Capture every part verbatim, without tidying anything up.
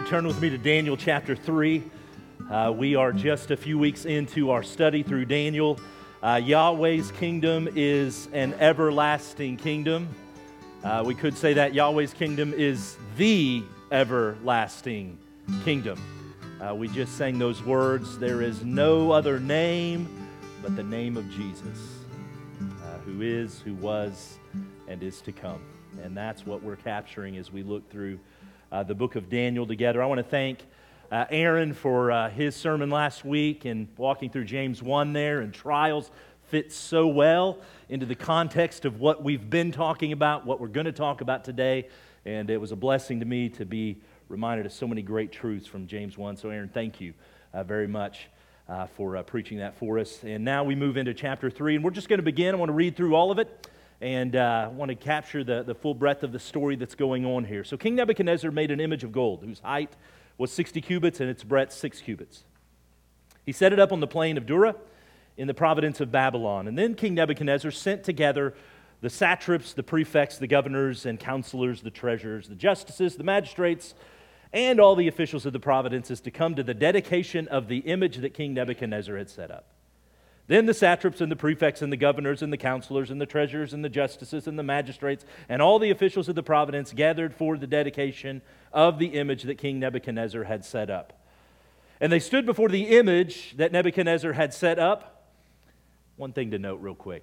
turn with me to Daniel chapter three. Uh, we are just a few weeks into our study through Daniel. Uh, Yahweh's kingdom is an everlasting kingdom. Uh, we could say that Yahweh's kingdom is the everlasting kingdom. Uh, we just sang those words, there is no other name but the name of Jesus, uh, who is, who was, and is to come. And that's what we're capturing as we look through uh, the book of Daniel together. I want to thank uh, Aaron for uh, his sermon last week and walking through James one there, and trials fits so well into the context of what we've been talking about, what we're going to talk about today. And it was a blessing to me to be reminded of so many great truths from James one. So Aaron, thank you uh, very much uh, for uh, preaching that for us. And now we move into chapter three, and we're just going to begin. I want to read through all of it. And I uh, want to capture the, the full breadth of the story that's going on here. So King Nebuchadnezzar made an image of gold, whose height was sixty cubits and its breadth six cubits. He set it up on the plain of Dura in the province of Babylon. And then King Nebuchadnezzar sent together the satraps, the prefects, the governors and counselors, the treasurers, the justices, the magistrates, and all the officials of the provinces to come to the dedication of the image that King Nebuchadnezzar had set up. Then the satraps and the prefects and the governors and the counselors and the treasurers and the justices and the magistrates and all the officials of the province gathered for the dedication of the image that King Nebuchadnezzar had set up. And they stood before the image that Nebuchadnezzar had set up. One thing to note real quick.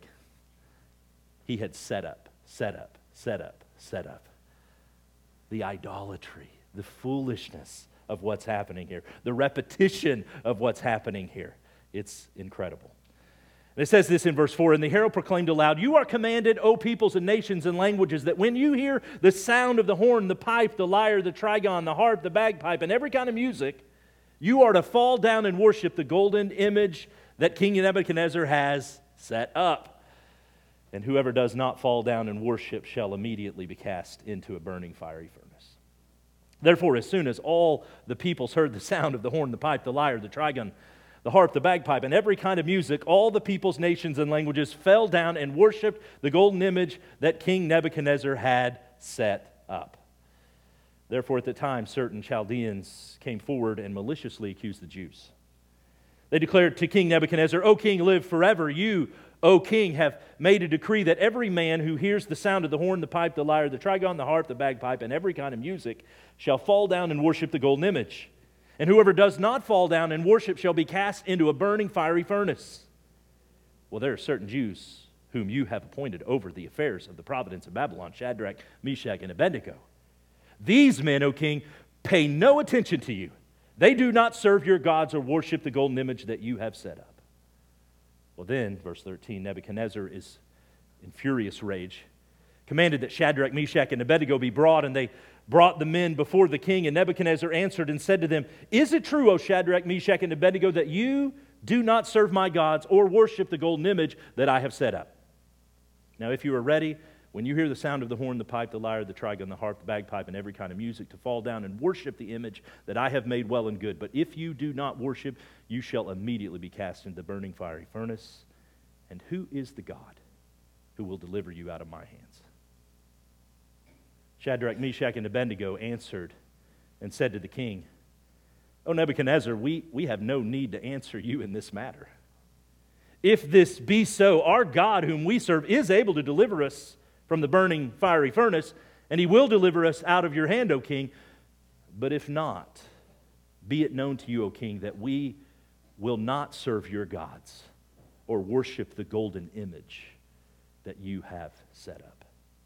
He had set up, set up, set up, set up. The idolatry, the foolishness of what's happening here, the repetition of what's happening here. It's incredible. And it says this in verse four, and the herald proclaimed aloud, you are commanded, O peoples and nations and languages, that when you hear the sound of the horn, the pipe, the lyre, the trigon, the harp, the bagpipe, and every kind of music, you are to fall down and worship the golden image that King Nebuchadnezzar has set up. And whoever does not fall down and worship shall immediately be cast into a burning fiery furnace. Therefore, as soon as all the peoples heard the sound of the horn, the pipe, the lyre, the trigon, the harp, the bagpipe, and every kind of music, all the peoples, nations, and languages fell down and worshipped the golden image that King Nebuchadnezzar had set up. Therefore, at the time, certain Chaldeans came forward and maliciously accused the Jews. They declared to King Nebuchadnezzar, O king, live forever. You, O king, have made a decree that every man who hears the sound of the horn, the pipe, the lyre, the trigon, the harp, the bagpipe, and every kind of music shall fall down and worship the golden image. And whoever does not fall down and worship shall be cast into a burning fiery furnace. Well, there are certain Jews whom you have appointed over the affairs of the province of Babylon, Shadrach, Meshach, and Abednego. These men, O king, pay no attention to you. They do not serve your gods or worship the golden image that you have set up. Well then, verse thirteen, Nebuchadnezzar is in furious rage, commanded that Shadrach, Meshach, and Abednego be brought, and they brought the men before the king. And Nebuchadnezzar answered and said to them, is it true, O Shadrach, Meshach, and Abednego, that you do not serve my gods or worship the golden image that I have set up? Now if you are ready, when you hear the sound of the horn, the pipe, the lyre, the trigon, the harp, the bagpipe, and every kind of music, to fall down and worship the image that I have made well and good. But if you do not worship, you shall immediately be cast into the burning fiery furnace. And who is the God who will deliver you out of my hands? Shadrach, Meshach, and Abednego answered and said to the king, O Nebuchadnezzar, we, we have no need to answer you in this matter. If this be so, our God whom we serve is able to deliver us from the burning fiery furnace, and he will deliver us out of your hand, O king. But if not, be it known to you, O king, that we will not serve your gods or worship the golden image that you have set up.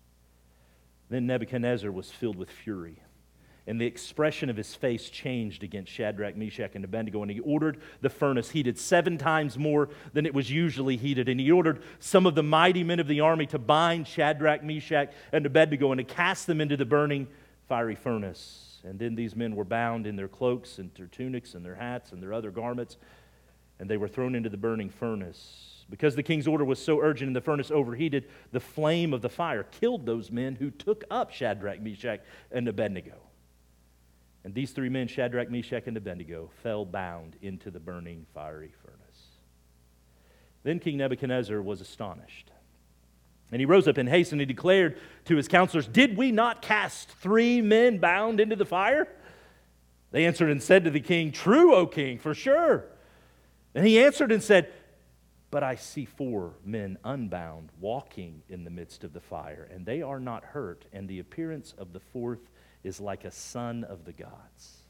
Then Nebuchadnezzar was filled with fury, and the expression of his face changed against Shadrach, Meshach, and Abednego, and he ordered the furnace heated seven times more than it was usually heated, and he ordered some of the mighty men of the army to bind Shadrach, Meshach, and Abednego, and to cast them into the burning fiery furnace. And then these men were bound in their cloaks and their tunics and their hats and their other garments, and they were thrown into the burning furnace. Because the king's order was so urgent and the furnace overheated, the flame of the fire killed those men who took up Shadrach, Meshach, and Abednego. And these three men, Shadrach, Meshach, and Abednego, fell bound into the burning fiery furnace. Then King Nebuchadnezzar was astonished. And he rose up in haste and he declared to his counselors, did we not cast three men bound into the fire? They answered and said to the king, "True, O king, for sure." And he answered and said, "But I see four men unbound walking in the midst of the fire, and they are not hurt, and the appearance of the fourth is like a son of the gods."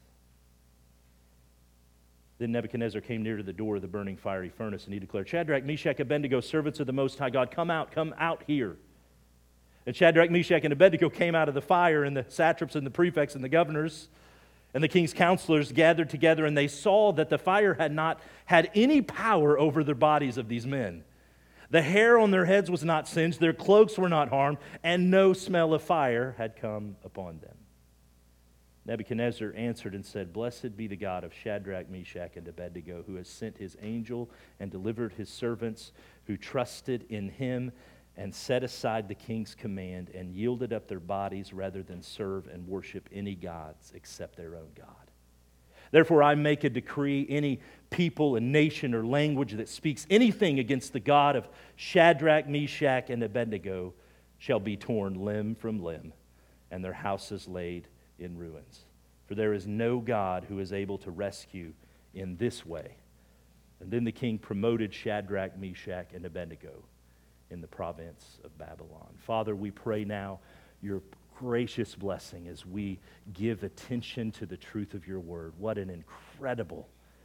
Then Nebuchadnezzar came near to the door of the burning fiery furnace, and he declared, "Shadrach, Meshach, Abednego, servants of the Most High God, come out, come out here." And Shadrach, Meshach, and Abednego came out of the fire, and the satraps and the prefects and the governors and the king's counselors gathered together, and they saw that the fire had not had any power over the bodies of these men. The hair on their heads was not singed, their cloaks were not harmed, and no smell of fire had come upon them. Nebuchadnezzar answered and said, "Blessed be the God of Shadrach, Meshach, and Abednego, who has sent his angel and delivered his servants who trusted in him and set aside the king's command and yielded up their bodies rather than serve and worship any gods except their own God. Therefore I make a decree, any people and nation or language that speaks anything against the God of Shadrach, Meshach, and Abednego shall be torn limb from limb, and their houses laid in ruins. For there is no God who is able to rescue in this way." And then the king promoted Shadrach, Meshach, and Abednego in the province of Babylon. Father, we pray now your gracious blessing as we give attention to the truth of your word. What an incredible,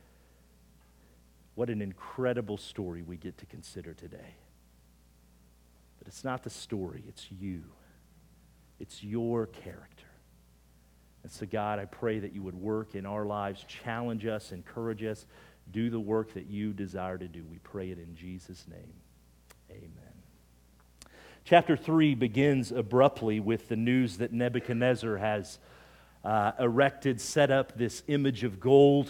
what an incredible story we get to consider today. But it's not the story, it's you. It's your character. And so, God, I pray that you would work in our lives, challenge us, encourage us, do the work that you desire to do. We pray it in Jesus' name. Amen. Chapter three begins abruptly with the news that Nebuchadnezzar has uh, erected, set up this image of gold.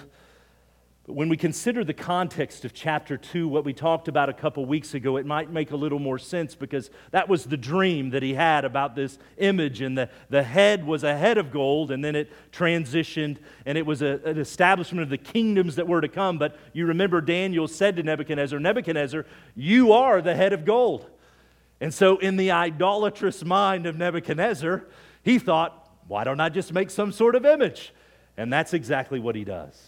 But when we consider the context of chapter two, what we talked about a couple weeks ago, it might make a little more sense because that was the dream that he had about this image. And the, the head was a head of gold, and then it transitioned, and it was a, an establishment of the kingdoms that were to come. But you remember Daniel said to Nebuchadnezzar, "Nebuchadnezzar, you are the head of gold." And so in the idolatrous mind of Nebuchadnezzar, he thought, why don't I just make some sort of image? And that's exactly what he does.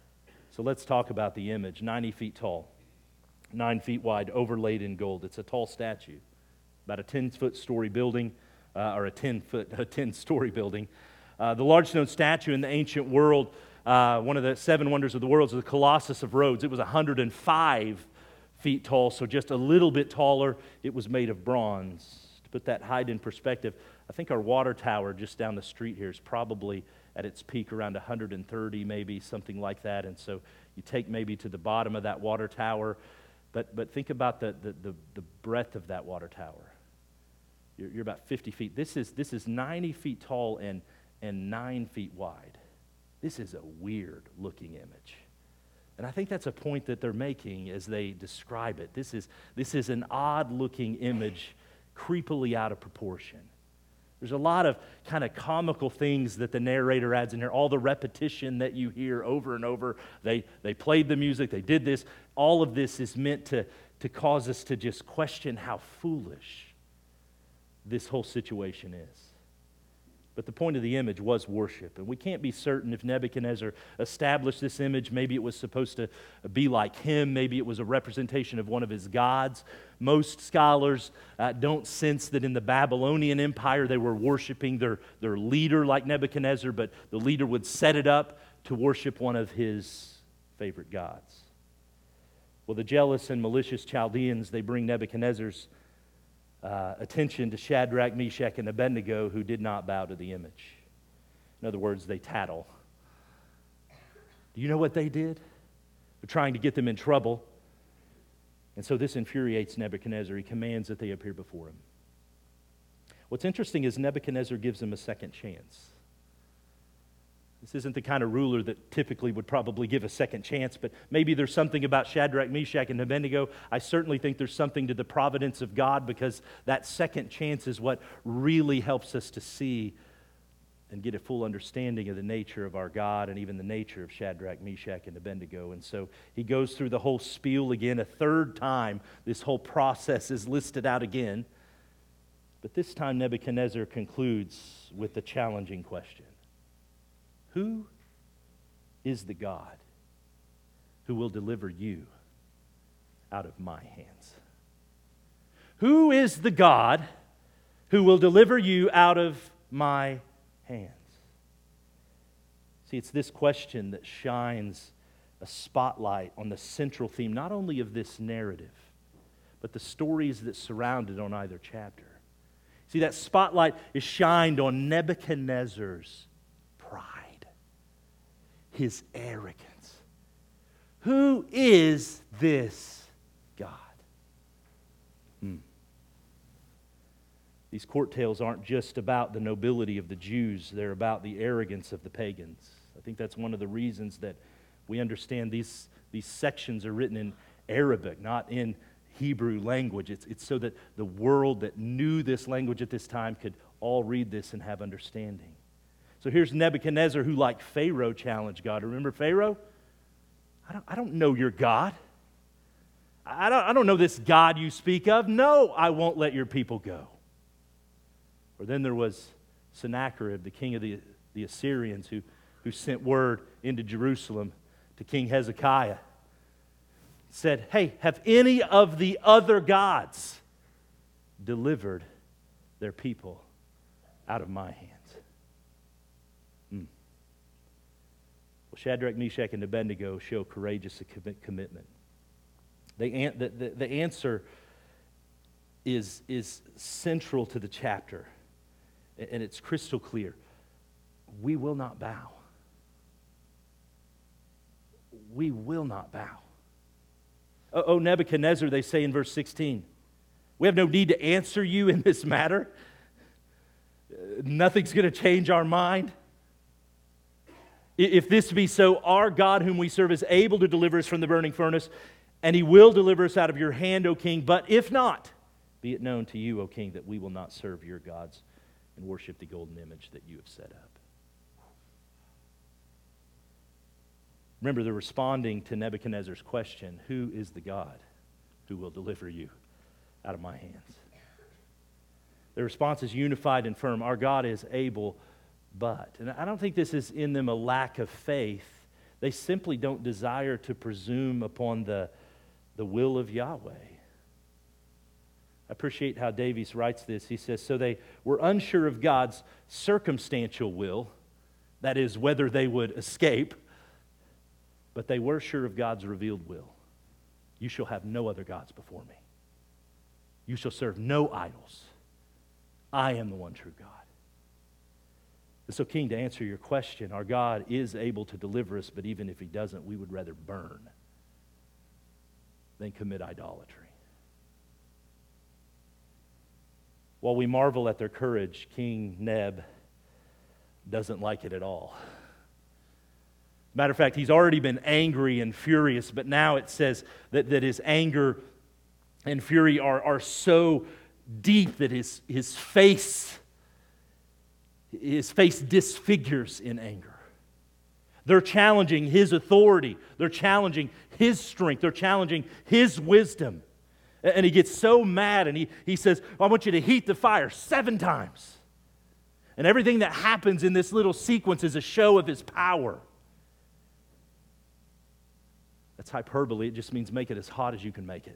So let's talk about the image. ninety feet tall, nine feet wide, overlaid in gold. It's a tall statue, about a ten-foot story building, uh, or a ten-foot, a ten-story building. Uh, the large stone statue in the ancient world, uh, one of the seven wonders of the world, is the Colossus of Rhodes. It was one hundred five feet tall, so just a little bit taller. It was made of bronze. To put that height in perspective, I think our water tower just down the street here is probably at its peak around one hundred thirty, maybe, something like that. And so you take maybe to the bottom of that water tower, but but think about the the, the, the breadth of that water tower. You're, you're about fifty feet. This is this is ninety feet tall and, and nine feet wide. This is a weird-looking image. And I think that's a point that they're making as they describe it. This is, this is an odd-looking image, creepily out of proportion. There's a lot of kind of comical things that the narrator adds in here. All the repetition that you hear over and over. They, they played the music, they did this. All of this is meant to, to cause us to just question how foolish this whole situation is. But the point of the image was worship. And we can't be certain if Nebuchadnezzar established this image. Maybe it was supposed to be like him. Maybe it was a representation of one of his gods. Most scholars uh, don't sense that in the Babylonian Empire they were worshiping their, their leader like Nebuchadnezzar, but the leader would set it up to worship one of his favorite gods. Well, the jealous and malicious Chaldeans, they bring Nebuchadnezzar's Uh, attention to Shadrach, Meshach, and Abednego, who did not bow to the image. In other words, they tattle. Do you know what they did? They're trying to get them in trouble. And so this infuriates Nebuchadnezzar. He commands that they appear before him. What's interesting is Nebuchadnezzar gives them a second chance. This isn't the kind of ruler that typically would probably give a second chance, but maybe there's something about Shadrach, Meshach, and Abednego. I certainly think there's something to the providence of God, because that second chance is what really helps us to see and get a full understanding of the nature of our God and even the nature of Shadrach, Meshach, and Abednego. And so he goes through the whole spiel again. A third time, this whole process is listed out again. But this time Nebuchadnezzar concludes with the challenging question. Who is the God who will deliver you out of my hands? Who is the God who will deliver you out of my hands? See, it's this question that shines a spotlight on the central theme, not only of this narrative, but the stories that surround it on either chapter. See, that spotlight is shined on Nebuchadnezzar's pride, his arrogance. Who is this God? Hmm. These court tales aren't just about the nobility of the Jews, they're about the arrogance of the pagans. I think that's one of the reasons that we understand these, these sections are written in Arabic, not in Hebrew language. It's, it's so that the world that knew this language at this time could all read this and have understanding. So here's Nebuchadnezzar, who, like Pharaoh, challenged God. Remember Pharaoh? I don't, I don't know your God. I don't, I don't know this God you speak of. No, I won't let your people go. Or then there was Sennacherib, the king of the, the Assyrians, who, who sent word into Jerusalem to King Hezekiah. Said, hey, have any of the other gods delivered their people out of my hands? Hmm. Well, Shadrach, Meshach, and Abednego show courageous commitment. They, the, the, the answer is, is central to the chapter, and it's crystal clear. We will not bow. We will not bow. Oh, Nebuchadnezzar, they say in verse sixteen, we have no need to answer you in this matter. Nothing's going to change our mind. If this be so, our God whom we serve is able to deliver us from the burning furnace, and He will deliver us out of your hand, O king. But if not, be it known to you, O king, that we will not serve your gods and worship the golden image that you have set up. Remember, they're responding to Nebuchadnezzar's question, who is the God who will deliver you out of my hands? Their response is unified and firm. Our God is able, but. And I don't think this is in them a lack of faith. They simply don't desire to presume upon the, the will of Yahweh. I appreciate how Davies writes this. He says, so they were unsure of God's circumstantial will, that is, whether they would escape, but they were sure of God's revealed will. You shall have no other gods before me. You shall serve no idols. I am the one true God. And so, King, to answer your question, our God is able to deliver us, but even if He doesn't, we would rather burn than commit idolatry. While we marvel at their courage, King Neb doesn't like it at all. Matter of fact, he's already been angry and furious, but now it says that, that his anger and fury are, are so deep that his, his face, his face disfigures in anger. They're challenging his authority. They're challenging his strength. They're challenging his wisdom. And he gets so mad and he, he says, I want you to heat the fire seven times. And everything that happens in this little sequence is a show of his power. That's hyperbole. It just means make it as hot as you can make it.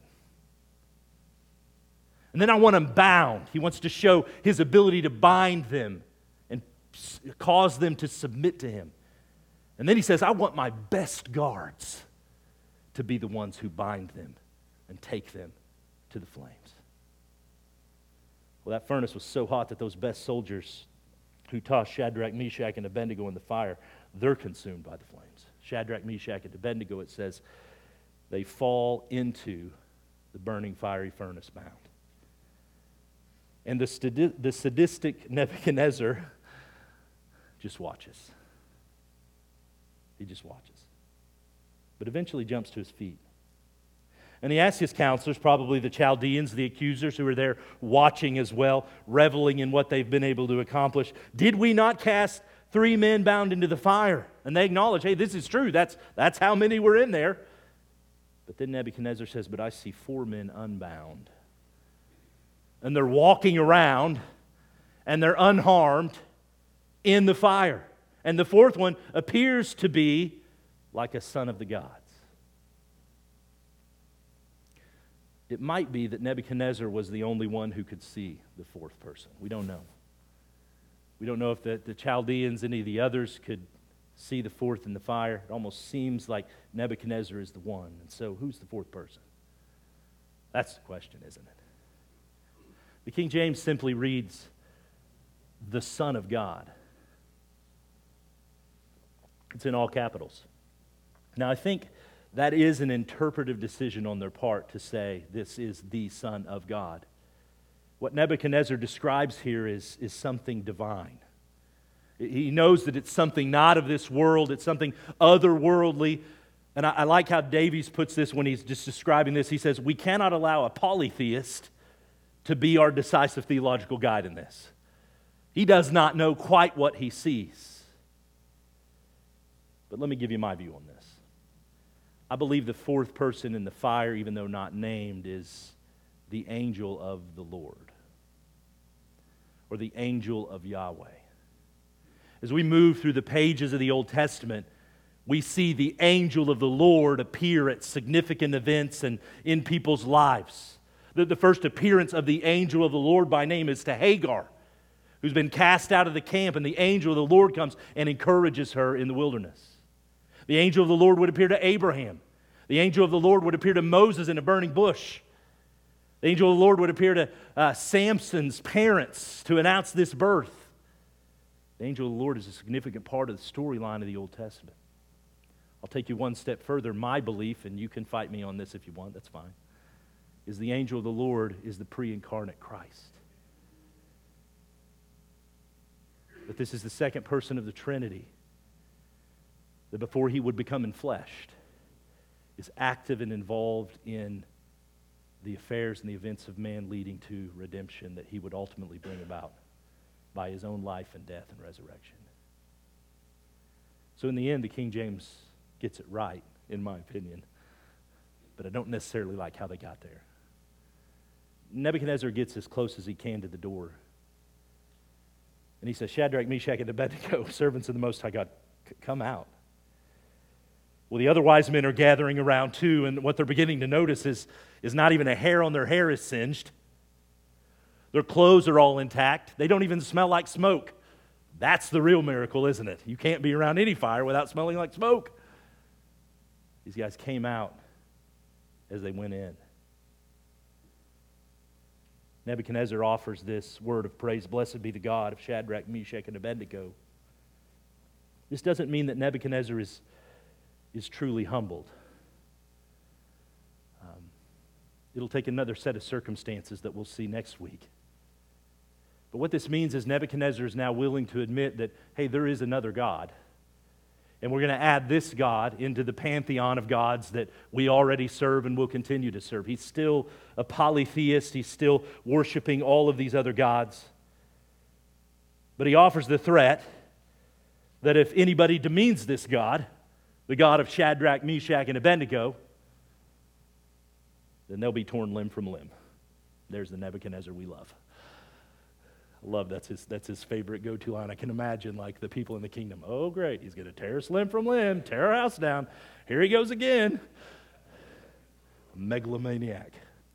And then I want him bound. He wants to show his ability to bind them and cause them to submit to him. And then he says, I want my best guards to be the ones who bind them and take them to the flames. Well, that furnace was so hot that those best soldiers who tossed Shadrach, Meshach, and Abednego in the fire, they're consumed by the flames. Shadrach, Meshach, and Abednego, it says, they fall into the burning fiery furnace bound. And the, stadi- the sadistic Nebuchadnezzar just watches. He just watches. But eventually jumps to his feet. And he asks his counselors, probably the Chaldeans, the accusers who are there watching as well, reveling in what they've been able to accomplish, did we not cast three men bound into the fire? And they acknowledge, hey, this is true. That's, that's how many were in there. But then Nebuchadnezzar says, but I see four men unbound. And they're walking around, and they're unharmed in the fire. And the fourth one appears to be like a son of the gods. It might be that Nebuchadnezzar was the only one who could see the fourth person. We don't know. We don't know if the, the Chaldeans, any of the others, could see the fourth in the fire. It almost seems like Nebuchadnezzar is the one. And so who's the fourth person? That's the question, isn't it? The King James simply reads, the Son of God. It's in all capitals. Now, I think that is an interpretive decision on their part to say this is the Son of God. What Nebuchadnezzar describes here is, is something divine. He knows that it's something not of this world, it's something otherworldly. And I, I like how Davies puts this when he's just describing this. He says, we cannot allow a polytheist to be our decisive theological guide in this. He does not know quite what he sees. But let me give you my view on this. I believe the fourth person in the fire, even though not named, is the angel of the Lord, or the angel of Yahweh. As we move through the pages of the Old Testament, we see the angel of the Lord appear at significant events and in people's lives. The, the first appearance of the angel of the Lord by name is to Hagar, who's been cast out of the camp, and the angel of the Lord comes and encourages her in the wilderness. The angel of the Lord would appear to Abraham. The angel of the Lord would appear to Moses in a burning bush. The angel of the Lord would appear to uh, Samson's parents to announce this birth. The angel of the Lord is a significant part of the storyline of the Old Testament. I'll take you one step further. My belief, and you can fight me on this if you want, that's fine, is the angel of the Lord is the pre-incarnate Christ. That this is the second person of the Trinity, that before he would become enfleshed, is active and involved in the affairs and the events of man leading to redemption that he would ultimately bring about by his own life and death and resurrection. So in the end, the King James gets it right, in my opinion, but I don't necessarily like how they got there. Nebuchadnezzar gets as close as he can to the door, and he says, Shadrach, Meshach, and Abednego, servants of the Most High God, c- come out. Well, the other wise men are gathering around too, and what they're beginning to notice is, is not even a hair on their hair is singed. Their clothes are all intact. They don't even smell like smoke. That's the real miracle, isn't it? You can't be around any fire without smelling like smoke. These guys came out as they went in. Nebuchadnezzar offers this word of praise, blessed be the God of Shadrach, Meshach, and Abednego. This doesn't mean that Nebuchadnezzar is is truly humbled. Um, it'll take another set of circumstances that we'll see next week. But what this means is Nebuchadnezzar is now willing to admit that, hey, there is another God. And we're going to add this God into the pantheon of gods that we already serve and will continue to serve. He's still a polytheist. He's still worshiping all of these other gods. But he offers the threat that if anybody demeans this God, the God of Shadrach, Meshach, and Abednego, then they'll be torn limb from limb. There's the Nebuchadnezzar we love. I love that's his that's his favorite go-to line. I can imagine like the people in the kingdom. Oh, great, he's going to tear us limb from limb, tear our house down. Here he goes again. A megalomaniac.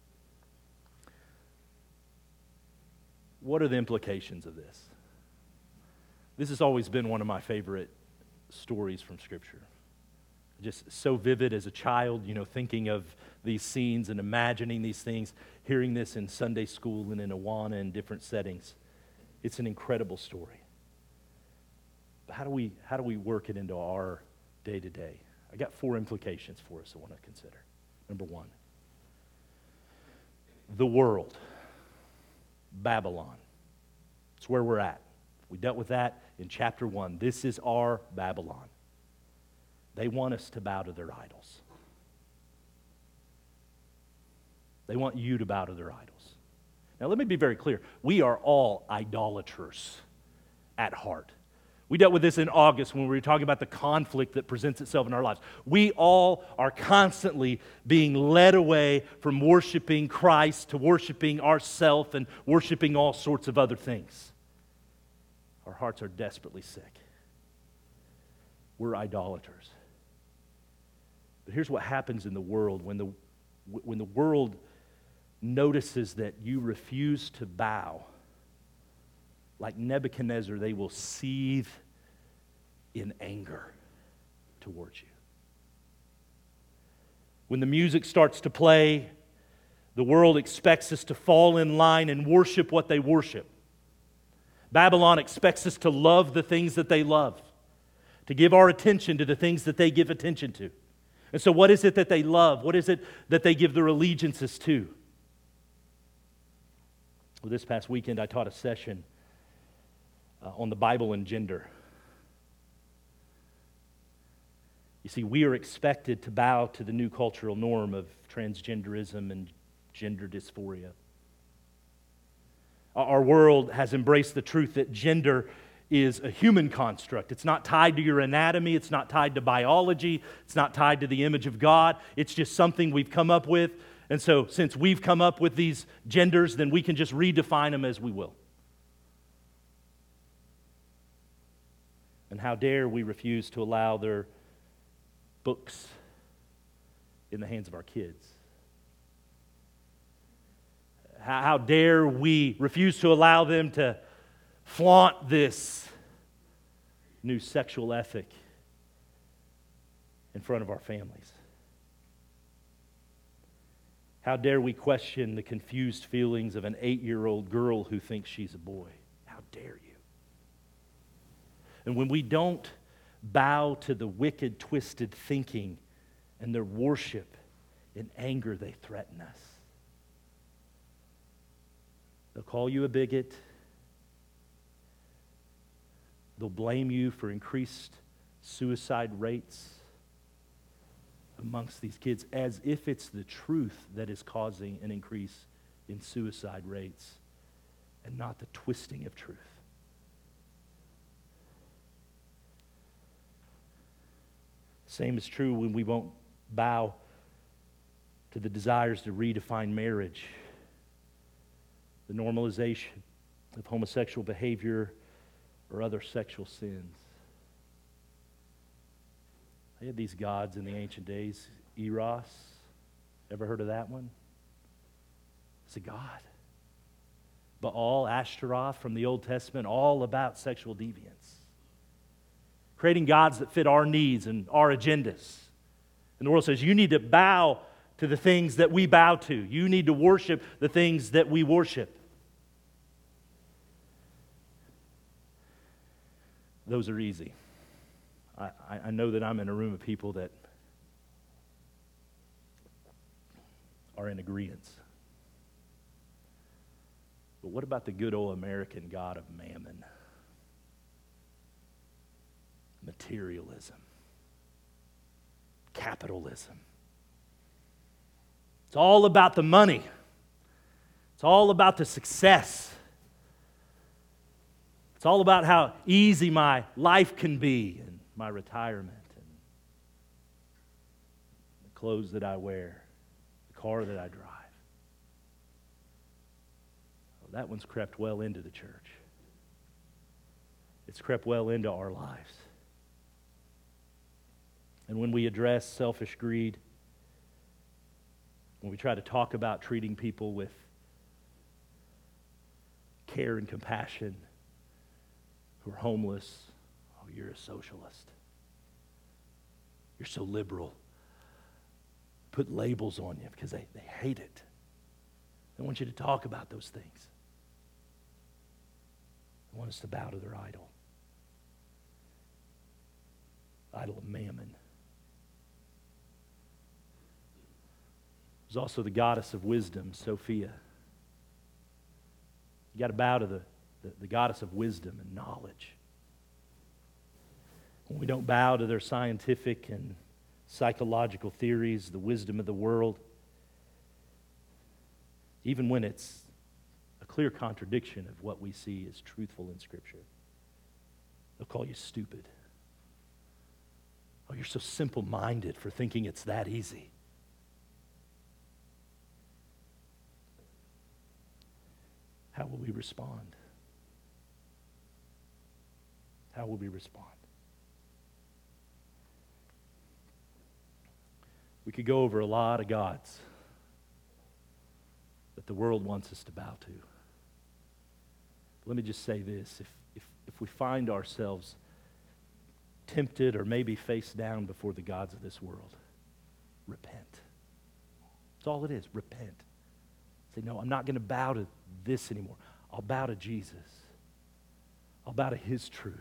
What are the implications of this? This has always been one of my favorite stories from Scripture. Just so vivid as a child, you know, thinking of these scenes and imagining these things, hearing this in Sunday school and in Awana and different settings. It's an incredible story. But how do we how do we work it into our day-to-day? I got four implications for us I want to consider. Number one, the world, Babylon. It's where we're at. We dealt with that in chapter one. This is our Babylon. They want us to bow to their idols. They want you to bow to their idols. Now, let me be very clear. We are all idolaters at heart. We dealt with this in August when we were talking about the conflict that presents itself in our lives. We all are constantly being led away from worshiping Christ to worshiping ourselves and worshiping all sorts of other things. Our hearts are desperately sick. We're idolaters. But here's what happens in the world. When the, when the world notices that you refuse to bow, like Nebuchadnezzar, they will seethe in anger towards you. When the music starts to play, the world expects us to fall in line and worship what they worship. Babylon expects us to love the things that they love, to give our attention to the things that they give attention to. And so what is it that they love? What is it that they give their allegiances to? Well, this past weekend I taught a session uh, on the Bible and gender. You see, we are expected to bow to the new cultural norm of transgenderism and gender dysphoria. Our world has embraced the truth that gender is a human construct. It's not tied to your anatomy. It's not tied to biology. It's not tied to the image of God. It's just something we've come up with. And so since we've come up with these genders, then we can just redefine them as we will. And how dare we refuse to allow their books in the hands of our kids? How, how dare we refuse to allow them to flaunt this new sexual ethic in front of our families? How dare we question the confused feelings of an eight-year-old girl who thinks she's a boy? How dare you? And when we don't bow to the wicked, twisted thinking and their worship, in anger they threaten us. They'll call you a bigot. They'll blame you for increased suicide rates amongst these kids, as if it's the truth that is causing an increase in suicide rates and not the twisting of truth. Same is true when we won't bow to the desires to redefine marriage, the normalization of homosexual behavior or other sexual sins. They had these gods in the ancient days. Eros, ever heard of that one? It's a god. Baal, Ashtaroth from the Old Testament, all about sexual deviance. Creating gods that fit our needs and our agendas. And the world says, you need to bow to the things that we bow to. You need to worship the things that we worship. Those are easy. I, I know that I'm in a room of people that are in agreement. But what about the good old American God of mammon? Materialism. Capitalism. It's all about the money. It's all about the success. It's all about how easy my life can be and my retirement and the clothes that I wear, the car that I drive. Well, that one's crept well into the church. It's crept well into our lives. And when we address selfish greed, when we try to talk about treating people with care and compassion who are homeless, oh, you're a socialist. You're so liberal. Put labels on you because they, they hate it. They want you to talk about those things. They want us to bow to their idol. Idol of mammon. There's also the goddess of wisdom, Sophia. You got to bow to the, the, the goddess of wisdom and knowledge. When we don't bow to their scientific and psychological theories, the wisdom of the world, even when it's a clear contradiction of what we see as truthful in Scripture, they'll call you stupid. Oh, you're so simple-minded for thinking it's that easy. How will we respond? How will we respond? We could go over a lot of gods that the world wants us to bow to. Let me just say this. If, if, if we find ourselves tempted or maybe face down before the gods of this world, repent. That's all it is, repent. Say, no, I'm not going to bow to this anymore. I'll bow to Jesus. I'll bow to His truth.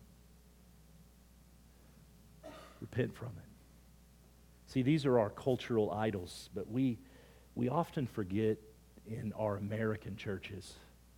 Repent from it. See, these are our cultural idols, but we, we often forget in our American churches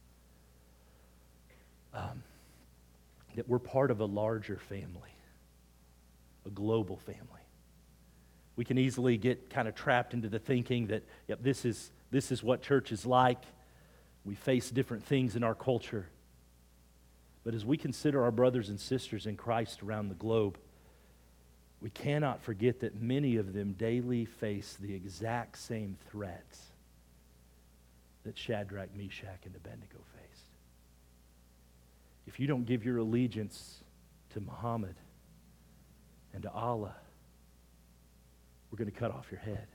um, that we're part of a larger family, a global family. We can easily get kind of trapped into the thinking that, yep, this is, this is what church is like. We face different things in our culture. But as we consider our brothers and sisters in Christ around the globe, we cannot forget that many of them daily face the exact same threats that Shadrach, Meshach, and Abednego faced. If you don't give your allegiance to Muhammad and to Allah, we're going to cut off your head.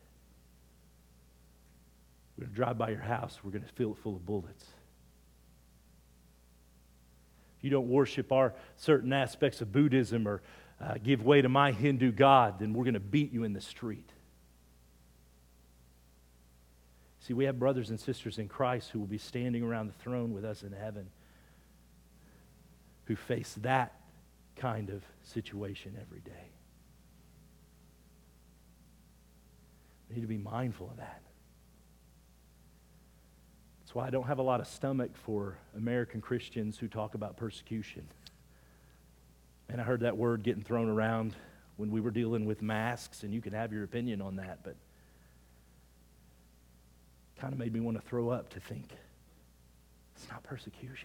We're going to drive by your house. We're going to fill it full of bullets. If you don't worship our certain aspects of Buddhism or uh, give way to my Hindu God, then we're going to beat you in the street. See, we have brothers and sisters in Christ who will be standing around the throne with us in heaven who face that kind of situation every day. We need to be mindful of that. That's why I don't have a lot of stomach for American Christians who talk about persecution. And I heard that word getting thrown around when we were dealing with masks, and you can have your opinion on that, but it kind of made me want to throw up to think, it's not persecution.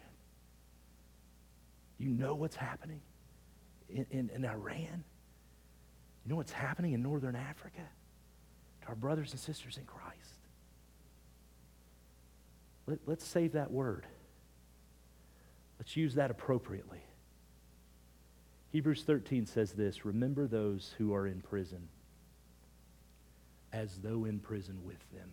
You know what's happening in, in, in Iran? You know what's happening in Northern Africa to our brothers and sisters in Christ? Let, let's save that word. Let's use that appropriately. Hebrews thirteen says this, remember those who are in prison as though in prison with them,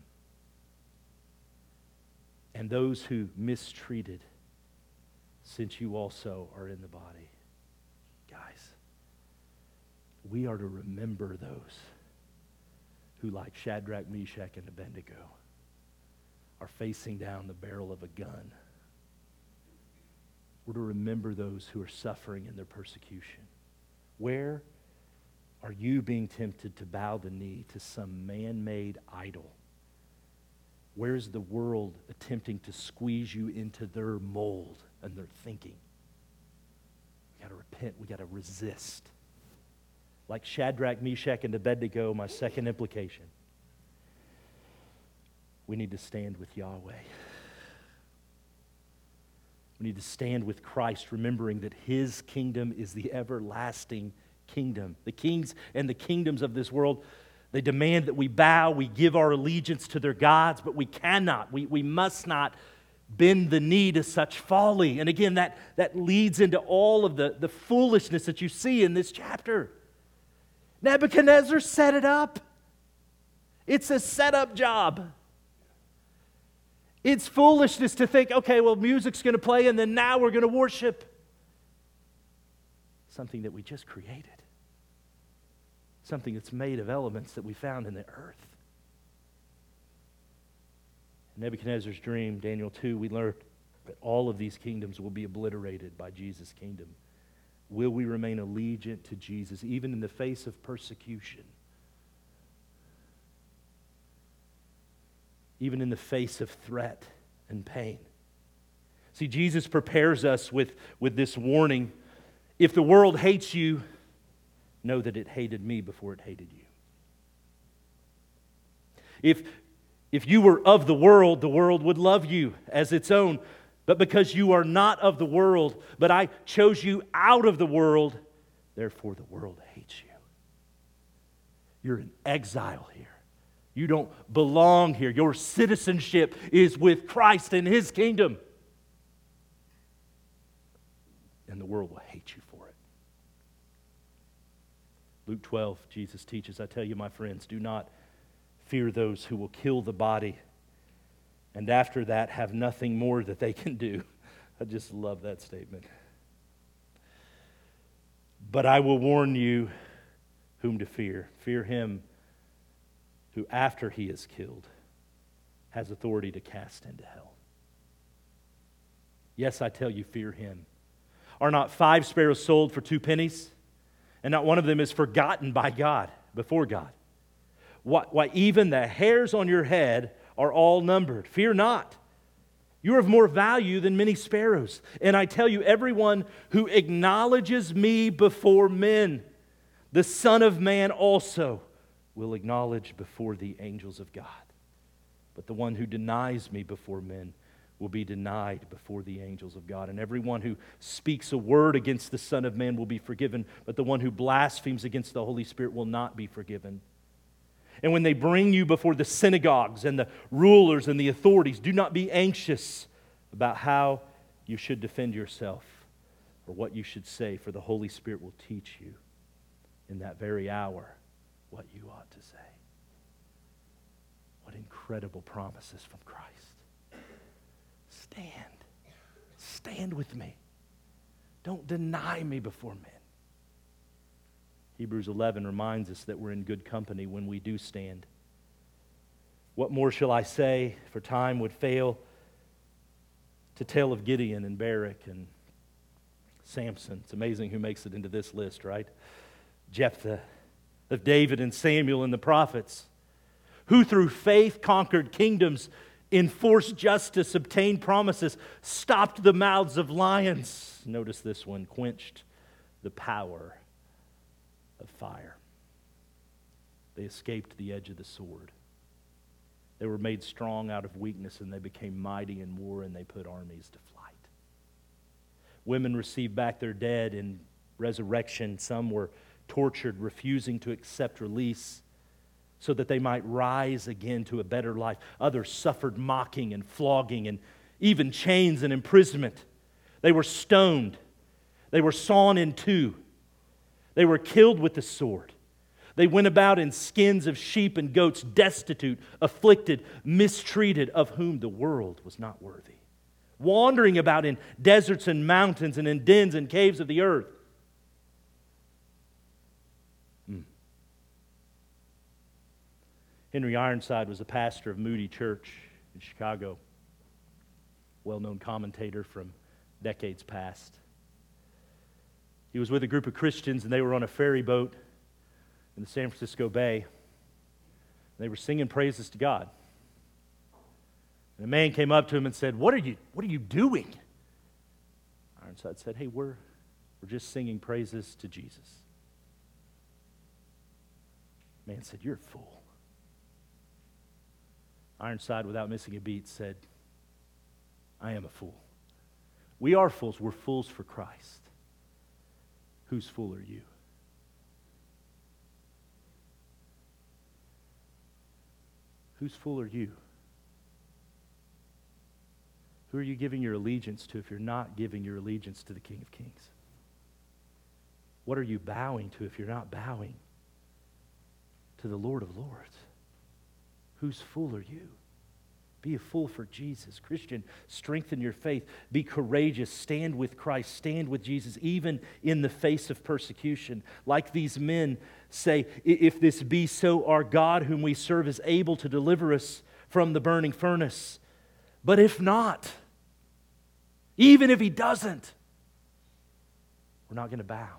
and those who mistreated, since you also are in the body. Guys, we are to remember those who, like Shadrach, Meshach, and Abednego, are facing down the barrel of a gun. We're to remember those who are suffering in their persecution. Where are you being tempted to bow the knee to some man-made idol? Where is the world attempting to squeeze you into their mold and their thinking? We got to repent. We got to resist. Like Shadrach, Meshach, and Abednego, my second implication, we need to stand with Yahweh. We need to stand with Christ, remembering that His kingdom is the everlasting kingdom. The kings and the kingdoms of this world, they demand that we bow, we give our allegiance to their gods, but we cannot, we, we must not bend the knee to such folly. And again, that, that leads into all of the, the foolishness that you see in this chapter. Nebuchadnezzar set it up. It's a set-up job. It's foolishness to think, okay, well, music's going to play and then now we're going to worship something that we just created. Something that's made of elements that we found in the earth. In Nebuchadnezzar's dream, Daniel two, we learned that all of these kingdoms will be obliterated by Jesus' kingdom. Will we remain allegiant to Jesus even in the face of persecution? Even in the face of threat and pain. See, Jesus prepares us with, with this warning. If the world hates you, know that it hated me before it hated you. If, if you were of the world, the world would love you as its own. But because you are not of the world, but I chose you out of the world, therefore the world hates you. You're in exile here. You don't belong here. Your citizenship is with Christ and His kingdom. And the world will hate you for it. Luke twelve, Jesus teaches, I tell you, my friends, do not fear those who will kill the body, and after that have nothing more that they can do. I just love that statement. But I will warn you whom to fear. Fear him who, after he is killed, has authority to cast into hell. Yes, I tell you, fear him. Are not five sparrows sold for two pennies? And not one of them is forgotten by God, before God. Why, why, even the hairs on your head are all numbered. Fear not. You are of more value than many sparrows. And I tell you, everyone who acknowledges me before men, the Son of Man also will acknowledge before the angels of God. But the one who denies me before men will be denied before the angels of God. And everyone who speaks a word against the Son of Man will be forgiven, but the one who blasphemes against the Holy Spirit will not be forgiven. And when they bring you before the synagogues and the rulers and the authorities, do not be anxious about how you should defend yourself or what you should say, for the Holy Spirit will teach you in that very hour what you ought to say. What incredible promises from Christ. Stand. Stand with me. Don't deny me before men. Hebrews eleven reminds us that we're in good company when we do stand. What more shall I say? For time would fail to tell of Gideon and Barak and Samson. It's amazing who makes it into this list, right? Jephthah, of David and Samuel and the prophets, who through faith conquered kingdoms, enforced justice, obtained promises, stopped the mouths of lions. Notice this one, quenched the power of fire. They escaped the edge of the sword. They were made strong out of weakness, and they became mighty in war, and they put armies to flight. Women received back their dead in resurrection. Some were tortured, refusing to accept release so that they might rise again to a better life. Others suffered mocking and flogging and even chains and imprisonment. They were stoned. They were sawn in two. They were killed with the sword. They went about in skins of sheep and goats, destitute, afflicted, mistreated, of whom the world was not worthy. Wandering about in deserts and mountains and in dens and caves of the earth. Hmm. Henry Ironside was a pastor of Moody Church in Chicago. Well-known commentator from decades past. He was with a group of Christians, and they were on a ferry boat in the San Francisco Bay. They were singing praises to God. And a man came up to him and said, What are you, what are you doing? Ironside said, Hey, we're, we're just singing praises to Jesus. The man said, You're a fool. Ironside, without missing a beat, said, I am a fool. We are fools. We're fools for Christ. Whose fool are you? Whose fool are you? Who are you giving your allegiance to if you're not giving your allegiance to the King of Kings? What are you bowing to if you're not bowing to the Lord of Lords? Whose fool are you? Be a fool for Jesus. Christian, strengthen your faith. Be courageous. Stand with Christ. Stand with Jesus, even in the face of persecution. Like these men say, if this be so, our God whom we serve is able to deliver us from the burning furnace. But if not, even if He doesn't, we're not going to bow.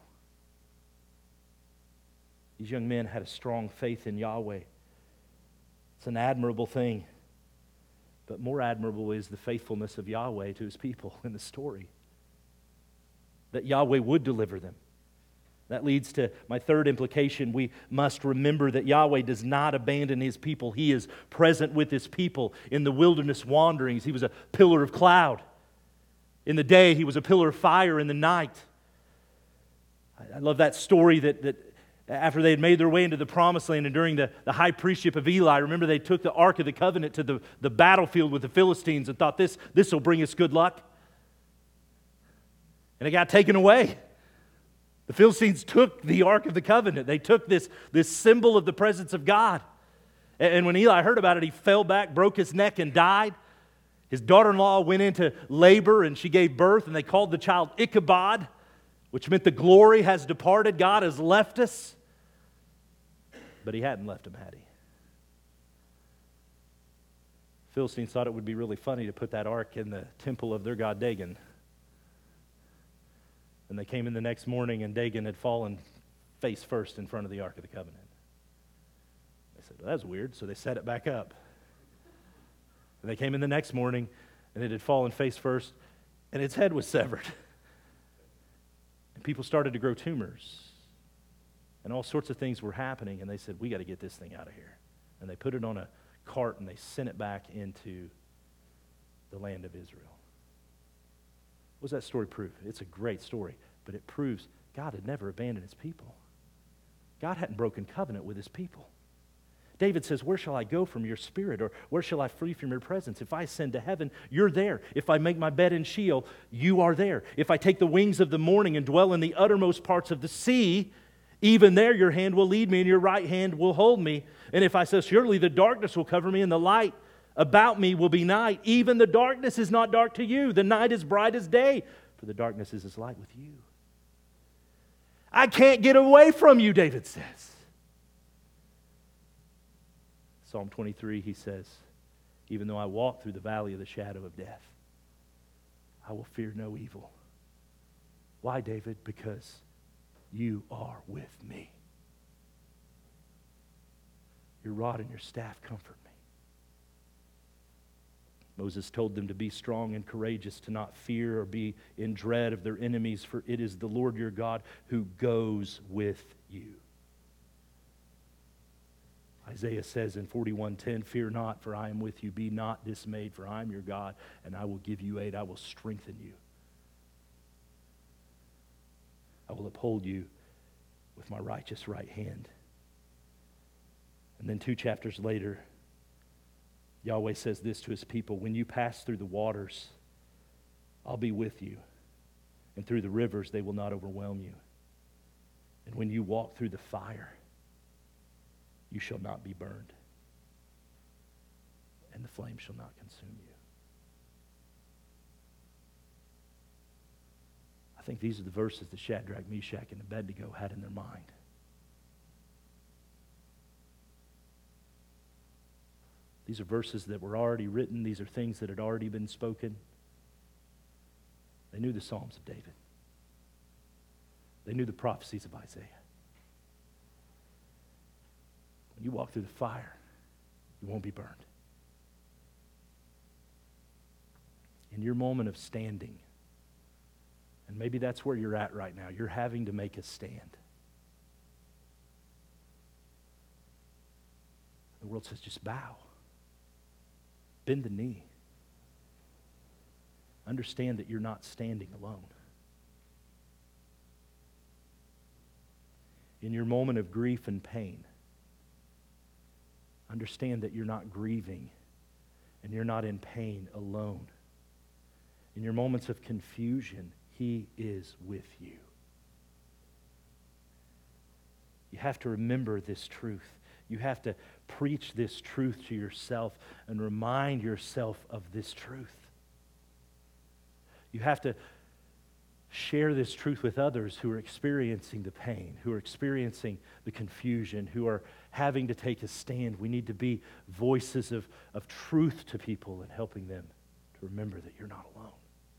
These young men had a strong faith in Yahweh. It's an admirable thing. But more admirable is the faithfulness of Yahweh to His people in the story. That Yahweh would deliver them. That leads to my third implication. We must remember that Yahweh does not abandon His people. He is present with His people in the wilderness wanderings. He was a pillar of cloud. In the day, He was a pillar of fire in the night. I love that story that, that after they had made their way into the promised land and during the, the high priestship of Eli, remember they took the Ark of the Covenant to the, the battlefield with the Philistines and thought this, this will bring us good luck. And it got taken away. The The Philistines took the Ark of the Covenant. They took this, this symbol of the presence of God. And, and when Eli heard about it, he fell back, broke his neck, and died. His daughter-in-law went into labor, and she gave birth, and they called the child Ichabod, which meant the glory has departed. God has left us. But he hadn't left him, had he? Philistines thought it would be really funny to put that ark in the temple of their god Dagon. And they came in the next morning, and Dagon had fallen face first in front of the Ark of the Covenant. They said, well, that's weird, so they set it back up. And they came in the next morning, and it had fallen face first, and its head was severed. And people started to grow tumors. And all sorts of things were happening, and they said, we got to get this thing out of here. And they put it on a cart, and they sent it back into the land of Israel. What does that story prove? It's a great story, but it proves God had never abandoned his people. God hadn't broken covenant with his people. David says, where shall I go from your spirit, or where shall I flee from your presence? If I ascend to heaven, you're there. If I make my bed in Sheol, you are there. If I take the wings of the morning and dwell in the uttermost parts of the sea, even there your hand will lead me and your right hand will hold me. And if I say, surely the darkness will cover me and the light about me will be night, even the darkness is not dark to you. The night is bright as day, for the darkness is as light with you. I can't get away from you, David says. Psalm twenty-three, he says, even though I walk through the valley of the shadow of death, I will fear no evil. Why, David? Because you are with me. Your rod and your staff comfort me. Moses told them to be strong and courageous, to not fear or be in dread of their enemies, for it is the Lord your God who goes with you. Isaiah says in forty-one ten, fear not, for I am with you. Be not dismayed, for I am your God, and I will give you aid. I will strengthen you. I will uphold you with my righteous right hand. And then two chapters later, Yahweh says this to his people, when you pass through the waters, I'll be with you. And through the rivers, they will not overwhelm you. And when you walk through the fire, you shall not be burned, and the flame shall not consume you. I think these are the verses that Shadrach, Meshach, and Abednego had in their mind. These are verses that were already written. These are things that had already been spoken. They knew the Psalms of David. They knew the prophecies of Isaiah. When you walk through the fire, you won't be burned. In your moment of standing, and maybe that's where you're at right now, you're having to make a stand. The world says, just bow. Bend the knee. Understand that you're not standing alone. In your moment of grief and pain, understand that you're not grieving and you're not in pain alone. In your moments of confusion, He is with you. You have to remember this truth. You have to preach this truth to yourself and remind yourself of this truth. You have to share this truth with others who are experiencing the pain, who are experiencing the confusion, who are having to take a stand. We need to be voices of, of truth to people and helping them to remember that you're not alone.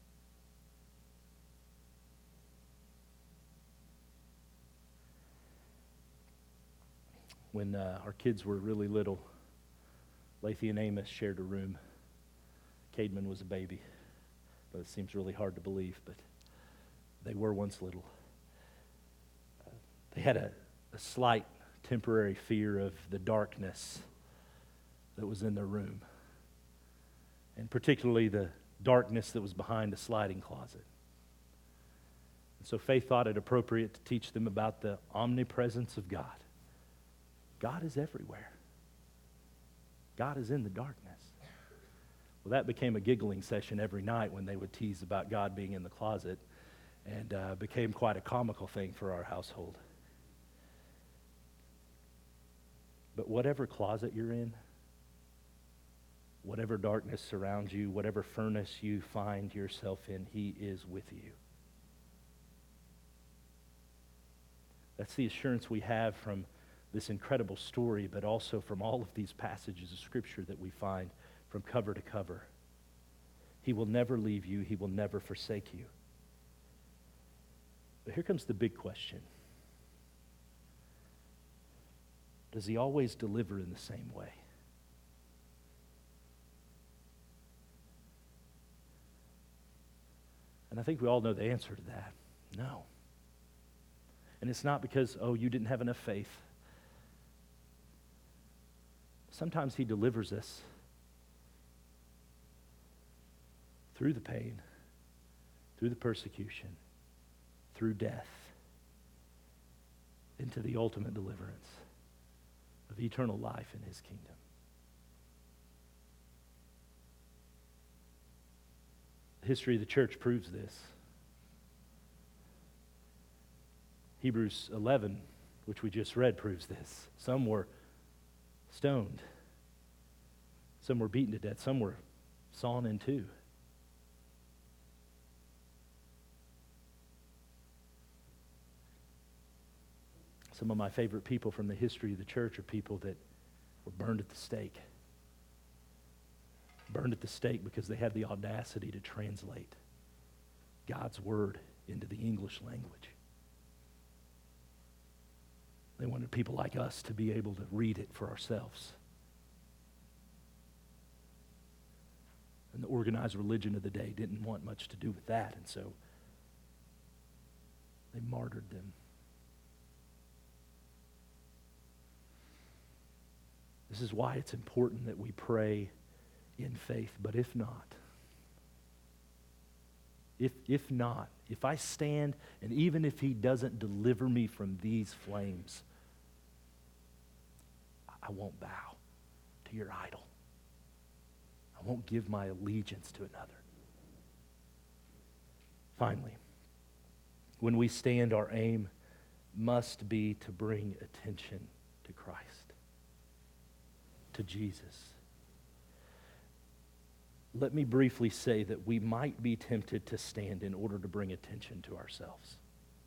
When uh, our kids were really little, Lathy and Amos shared a room. Cademan was a baby. But it seems really hard to believe, but they were once little. Uh, they had a, a slight temporary fear of the darkness that was in their room, and particularly the darkness that was behind a sliding closet. And so Faith thought it appropriate to teach them about the omnipresence of God. God is everywhere. God is in the darkness. Well, that became a giggling session every night when they would tease about God being in the closet. and uh, became quite a comical thing for our household. But whatever closet you're in, whatever darkness surrounds you, whatever furnace you find yourself in, He is with you. That's the assurance we have from this incredible story, but also from all of these passages of Scripture that we find from cover to cover. He will never leave you. He will never forsake you. But here comes the big question. Does He always deliver in the same way? And I think we all know the answer to that. No. And it's not because, oh, you didn't have enough faith. Sometimes He delivers us through the pain, through the persecution, through death, into the ultimate deliverance of eternal life in His kingdom. The history of the church proves this. Hebrews eleven, which we just read, proves this. Some were stoned. Some were beaten to death. Some were sawn in two. Some of my favorite people from the history of the church are people that were burned at the stake. Burned at the stake because they had the audacity to translate God's word into the English language. They wanted people like us to be able to read it for ourselves. And the organized religion of the day didn't want much to do with that, and so they martyred them. This is why it's important that we pray in faith. But if not, if if not, if I stand, and even if He doesn't deliver me from these flames, I won't bow to your idol. I won't give my allegiance to another. Finally, when we stand, our aim must be to bring attention to Christ, to Jesus. Let me briefly say that we might be tempted to stand in order to bring attention to ourselves.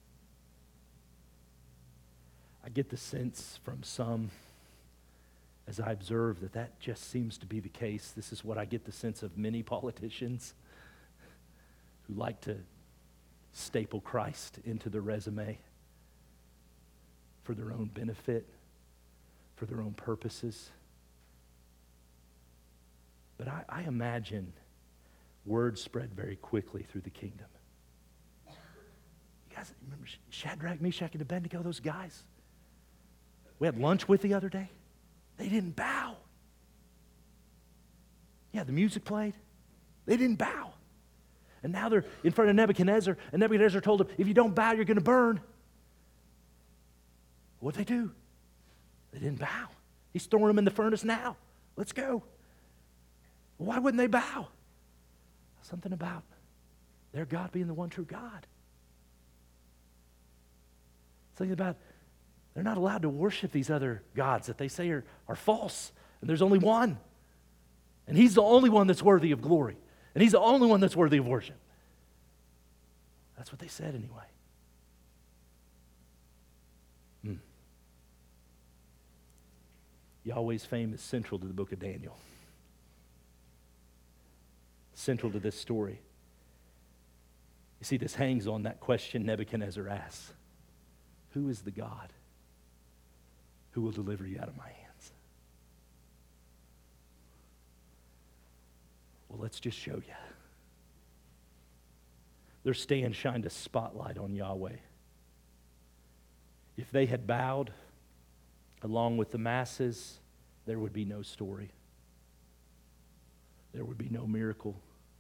I get the sense from some, as I observe, that that just seems to be the case. This is what I get the sense of many politicians who like to staple Christ into their resume for their own benefit, for their own purposes. But I, I imagine word spread very quickly through the kingdom. You guys remember Shadrach, Meshach, and Abednego, those guys? We had lunch with the other day. They didn't bow. Yeah, the music played. They didn't bow. And now they're in front of Nebuchadnezzar, and Nebuchadnezzar told them, if you don't bow, you're going to burn. What'd they do? They didn't bow. He's throwing them in the furnace now. Let's go. Why wouldn't they bow? Something about their God being the one true God. Something about they're not allowed to worship these other gods that they say are, are false. And there's only one. And He's the only one that's worthy of glory. And He's the only one that's worthy of worship. That's what they said anyway. Hmm. Yahweh's fame is central to the book of Daniel. Central to this story. You see, this hangs on that question Nebuchadnezzar asks. Who is the God who will deliver you out of my hands? Well, let's just show you. Their stand shined a spotlight on Yahweh. If they had bowed along with the masses, there would be no story. There would be no miracle.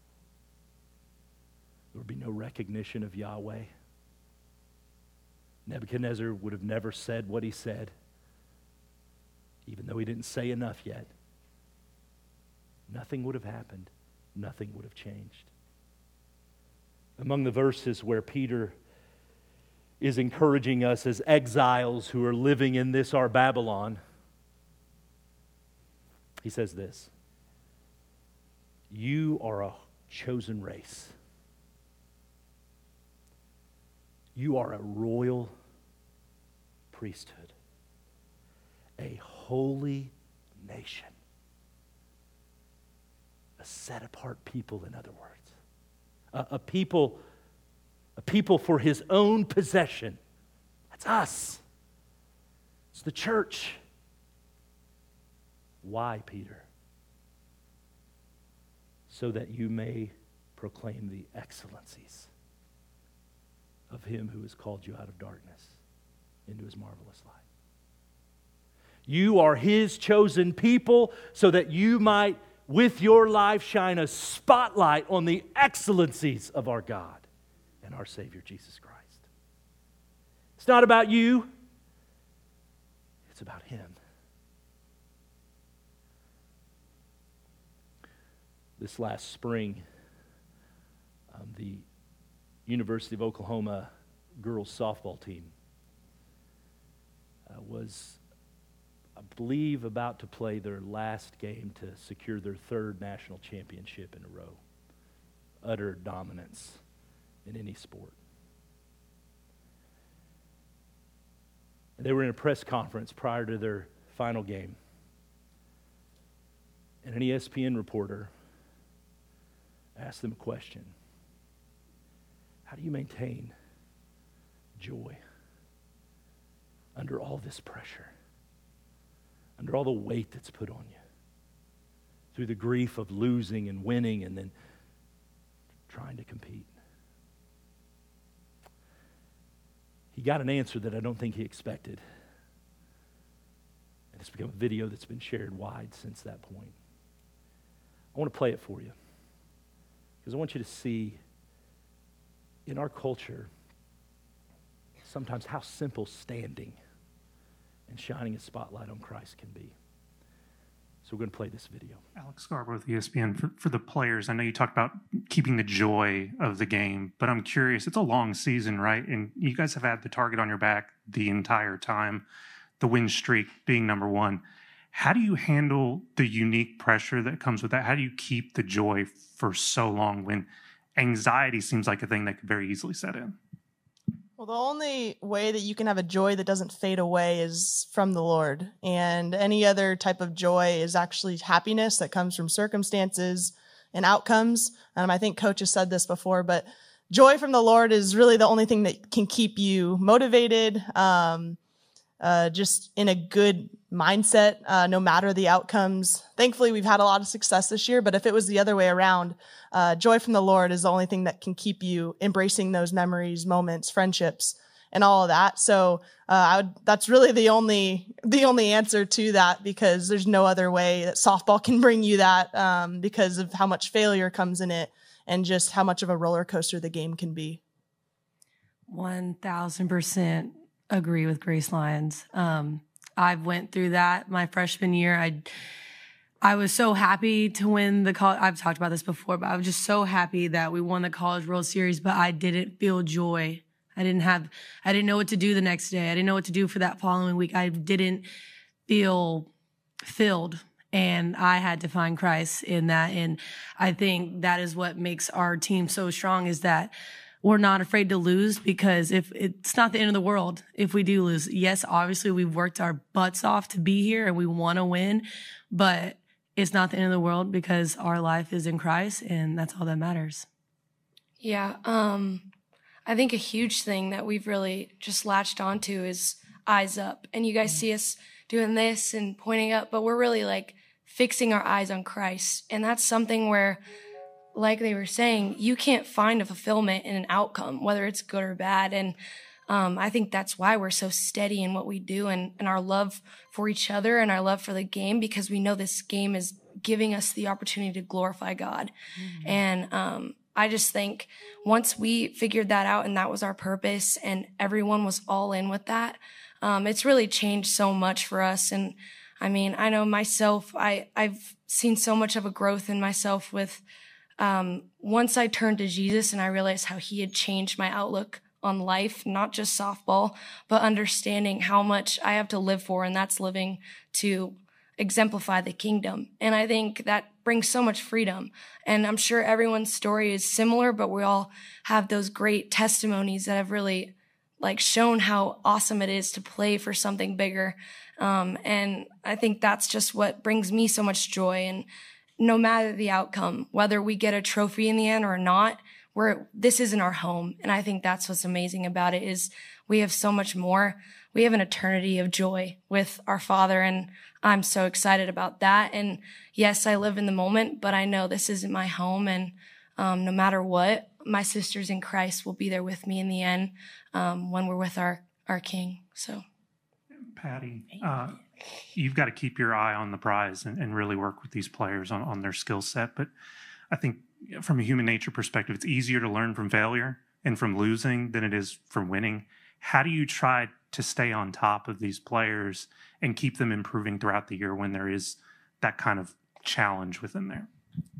There would be no recognition of Yahweh. Nebuchadnezzar would have never said what he said, even though he didn't say enough yet. Nothing would have happened. Nothing would have changed. Among the verses where Peter is encouraging us as exiles who are living in this our Babylon, he says this: you are a chosen race. You are a royal priesthood, a holy nation, a set-apart people, in other words, a, a people, a people for his own possession. That's us. It's the church. Why, Peter? So that you may proclaim the excellencies of him who has called you out of darkness into his marvelous light. You are his chosen people so that you might, with your life, shine a spotlight on the excellencies of our God and our Savior, Jesus Christ. It's not about you. It's about him. This last spring, um, the University of Oklahoma girls softball team uh, was, I believe, about to play their last game to secure their third national championship in a row. Utter dominance in any sport. And they were in a press conference prior to their final game. And an E S P N reporter asked them a question. How do you maintain joy under all this pressure, under all the weight that's put on you, through the grief of losing and winning and then trying to compete? He got an answer that I don't think he expected. And it's become a video that's been shared wide since that point. I want to play it for you because I want you to see in our culture sometimes how simple standing and shining a spotlight on Christ can be. So we're going to play this video. Alex Scarborough with E S P N. For, for the players, I know you talked about keeping the joy of the game, but I'm curious, it's a long season, right? And you guys have had the target on your back the entire time, the win streak being number one. How do you handle the unique pressure that comes with that? How do you keep the joy for so long when anxiety seems like a thing that could very easily set in? Well, the only way that you can have a joy that doesn't fade away is from the Lord. And any other type of joy is actually happiness that comes from circumstances and outcomes. Um, I think Coach has said this before, but joy from the Lord is really the only thing that can keep you motivated, um, uh, just in a good mindset, uh, no matter the outcomes. Thankfully, we've had a lot of success this year, but if it was the other way around, uh, joy from the Lord is the only thing that can keep you embracing those memories, moments, friendships, and all of that. So uh, I would, that's really the only the only answer to that, because there's no other way that softball can bring you that, um, because of how much failure comes in it and just how much of a roller coaster the game can be. one thousand percent agree with Grace Lyons. Um, I've went through that my freshman year. I I was so happy to win the college. I've talked about this before, but I was just so happy that we won the College World Series, but I didn't feel joy. I didn't have, I didn't know what to do the next day. I didn't know what to do for that following week. I didn't feel filled, and I had to find Christ in that. And I think that is what makes our team so strong, is that we're not afraid to lose, because if it's not the end of the world if we do lose. Yes, obviously we've worked our butts off to be here and we want to win, but it's not the end of the world because our life is in Christ, and that's all that matters. Yeah, um, I think a huge thing that we've really just latched onto is eyes up. And you guys see us doing this and pointing up, but we're really like fixing our eyes on Christ. And that's something where, like they were saying, you can't find a fulfillment in an outcome, whether it's good or bad. And um, I think that's why we're so steady in what we do, and, and our love for each other and our love for the game, because we know this game is giving us the opportunity to glorify God. Mm-hmm. And um, I just think once we figured that out and that was our purpose and everyone was all in with that, um, it's really changed so much for us. And I mean, I know myself, I, I've seen so much of a growth in myself with um, once I turned to Jesus and I realized how he had changed my outlook on life, not just softball, but understanding how much I have to live for, and that's living to exemplify the kingdom. And I think that brings so much freedom. And I'm sure everyone's story is similar, but we all have those great testimonies that have really like shown how awesome it is to play for something bigger. Um, and I think that's just what brings me so much joy. And no matter the outcome, whether we get a trophy in the end or not, we're, this isn't our home. And I think that's what's amazing about it is we have so much more. We have an eternity of joy with our Father, and I'm so excited about that. And yes, I live in the moment, but I know this isn't my home. And um, no matter what, my sisters in Christ will be there with me in the end um, when we're with our, our King. So, Patty, uh, you've got to keep your eye on the prize and, and really work with these players on, on their skill set. But I think from a human nature perspective, it's easier to learn from failure and from losing than it is from winning. How do you try to stay on top of these players and keep them improving throughout the year when there is that kind of challenge within there?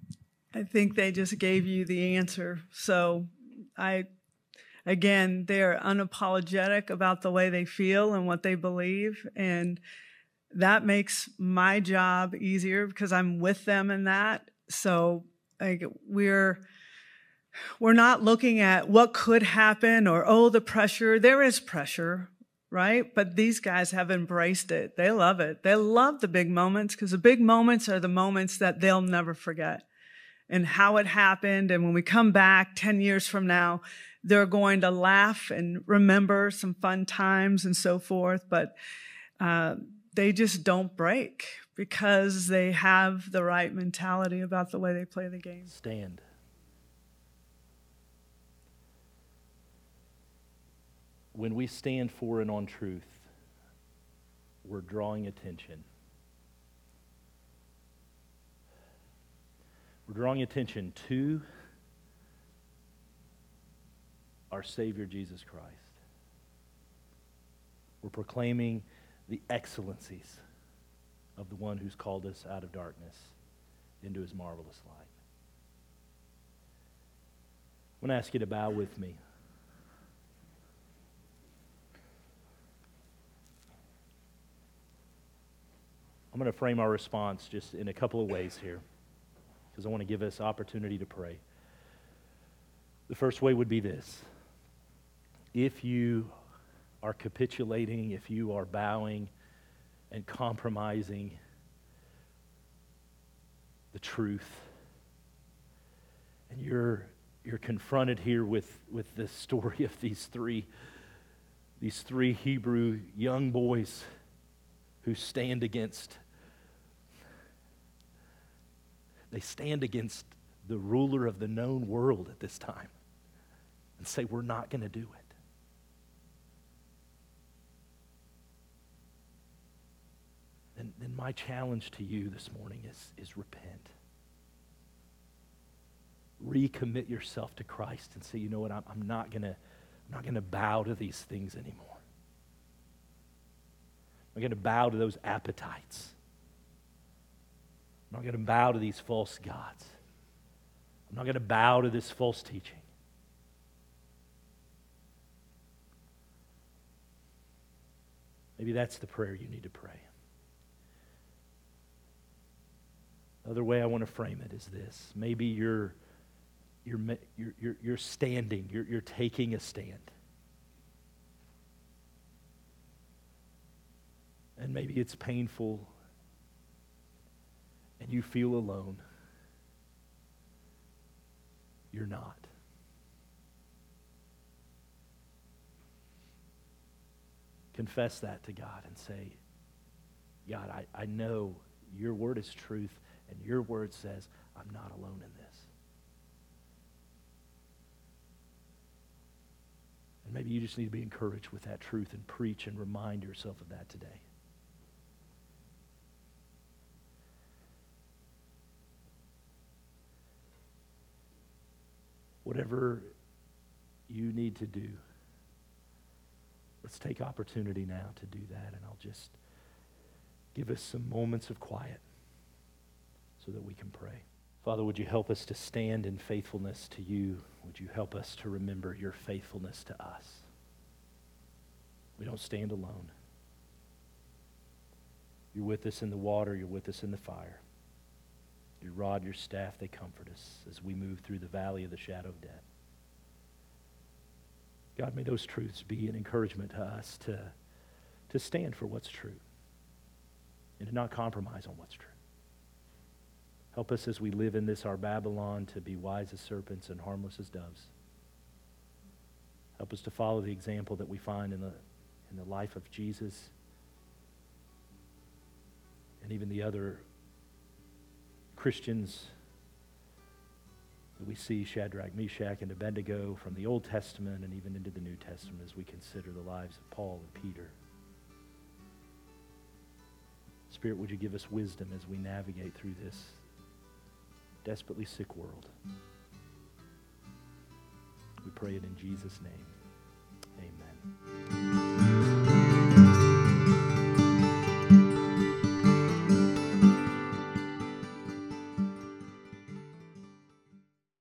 I think they just gave you the answer. So I, again, they're unapologetic about the way they feel and what they believe. And that makes my job easier because I'm with them in that. So like, we're, we're not looking at what could happen or, oh, the pressure. There is pressure, right? But these guys have embraced it. They love it. They love the big moments because the big moments are the moments that they'll never forget. And how it happened. And when we come back ten years from now, they're going to laugh and remember some fun times and so forth. But uh, they just don't break because they have the right mentality about the way they play the game. Stand. When we stand for and on truth, we're drawing attention. We're drawing attention to our Savior, Jesus Christ. We're proclaiming the excellencies of the one who's called us out of darkness into his marvelous light. I'm going to ask you to bow with me. I'm going to frame our response just in a couple of ways here, because I want to give us opportunity to pray. The first way would be this. If you are capitulating, if you are bowing and compromising the truth, and you're you're confronted here with, with the story of these three, these three Hebrew young boys who stand against They stand against the ruler of the known world at this time and say, we're not going to do it. Then, then my challenge to you this morning is, is repent. Recommit yourself to Christ and say, you know what, I'm, I'm not going to I'm not going to bow to these things anymore. I'm going to bow to those appetites. I'm not going to bow to these false gods. I'm not going to bow to this false teaching. Maybe that's the prayer you need to pray. The other way I want to frame it is this. Maybe you're you're you're you're, you're standing, you're you're taking a stand. And maybe it's painful and you feel alone. You're not. Confess that to God and say, God, I, I know your word is truth, and your word says I'm not alone in this. And maybe you just need to be encouraged with that truth and preach and remind yourself of that today. Whatever you need to do, let's take opportunity now to do that, and I'll just give us some moments of quiet so that we can pray. Father, would you help us to stand in faithfulness to you? Would you help us to remember your faithfulness to us? We don't stand alone. You're with us in the water. You're with us in the fire. Your rod, your staff, they comfort us as we move through the valley of the shadow of death. God, may those truths be an encouragement to us to, to stand for what's true and to not compromise on what's true. Help us as we live in this, our Babylon, to be wise as serpents and harmless as doves. Help us to follow the example that we find in the, in the life of Jesus and even the other Christians that we see, Shadrach, Meshach, and Abednego, from the Old Testament and even into the New Testament as we consider the lives of Paul and Peter. Spirit, would you give us wisdom as we navigate through this desperately sick world? We pray it in Jesus' name. Amen.